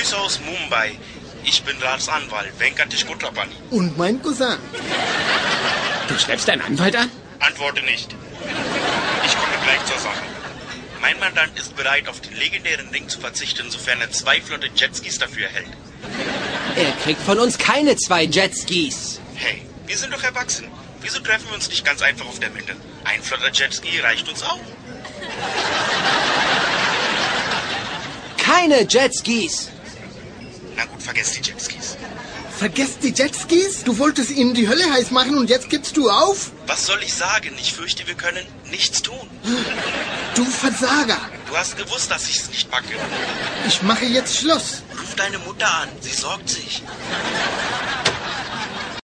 Grüße aus Mumbai. Ich bin Rats Anwalt, Venkatish Kutrapani. Und mein Cousin. Du schleppst deinen Anwalt an? Antworte nicht. Ich komme gleich zur Sache. Mein Mandant ist bereit, auf den legendären Ring zu verzichten, sofern er 2 flotte Jetskis dafür erhält. Er kriegt von uns keine 2 Jetskis. Hey, wir sind doch erwachsen. Wieso treffen wir uns nicht ganz einfach auf der Mitte? Ein flotter Jetski reicht uns auch. Keine Jetskis. Na gut, vergesst die Jetskis. Vergesst die Jetskis? Du wolltest ihnen die Hölle heiß machen und jetzt gibst du auf? Was soll ich sagen? Ich fürchte, wir können nichts tun. Du Versager. Du hast gewusst, dass ich es nicht packe. Ich mache jetzt Schluss. Ruf deine Mutter an. Sie sorgt sich.